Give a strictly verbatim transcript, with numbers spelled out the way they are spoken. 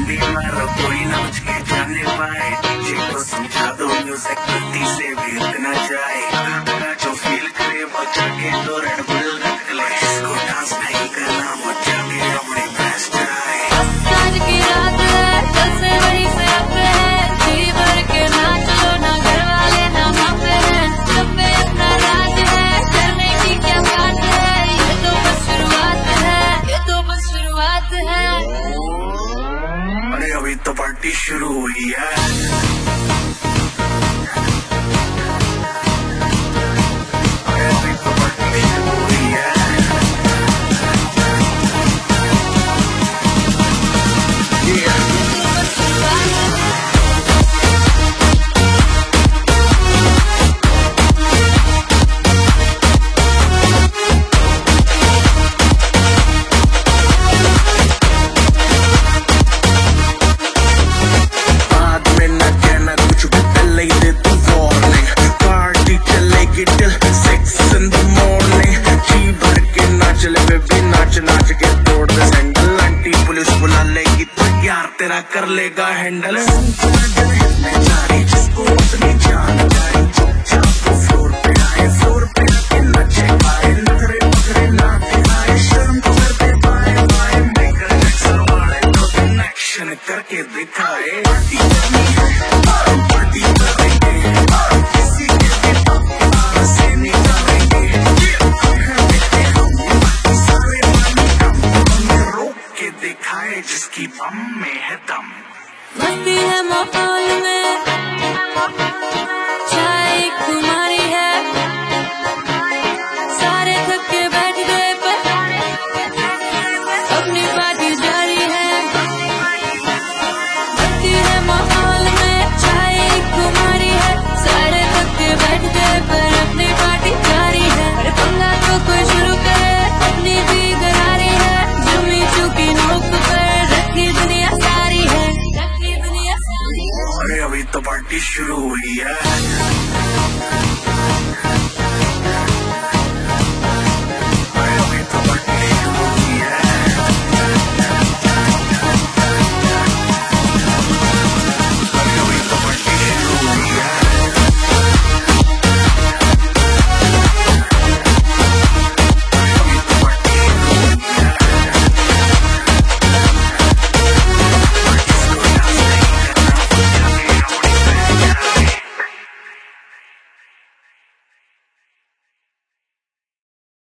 जल्दी मारो कोई ना बच के जाने पाए, डीजे को समझा दो म्यूजिक गलती से भी इतना जाए, जो फील करे वो जाके तो रेड बुल रख ले, इसको डांस नहीं करना वो जाके अपनी बेस्ट आए। आज की रात है कल से वही से अपने हैं, जी भर के नाच लो ना घर वाले ना मापे हैं, सब पे अपना राज है करने की क्या बात है, ये तो बस शुरुआत है, ये तो बस शुरुआत है। अरे अभी तो पार्टी शुरू हुई है। तेरा कर लेगा हैंडल जिसको अपनी जान जाए, चुपचाप फ्लोर पे आए, फ्लोर पे आके नचे पाए, नखरे पकड़े नाते आए, शर्म को कर दे बाय बाय, मेकर जैक्सन वाले तो कनेक्शन करके दिखाए। पार्टी करनी है पार्टी करेंगे, किसी के भी पापा से निकालेंगे, सारे पानी कम रोक के दिखाए जिसकी बम में है दम। मस्ती है माहौल में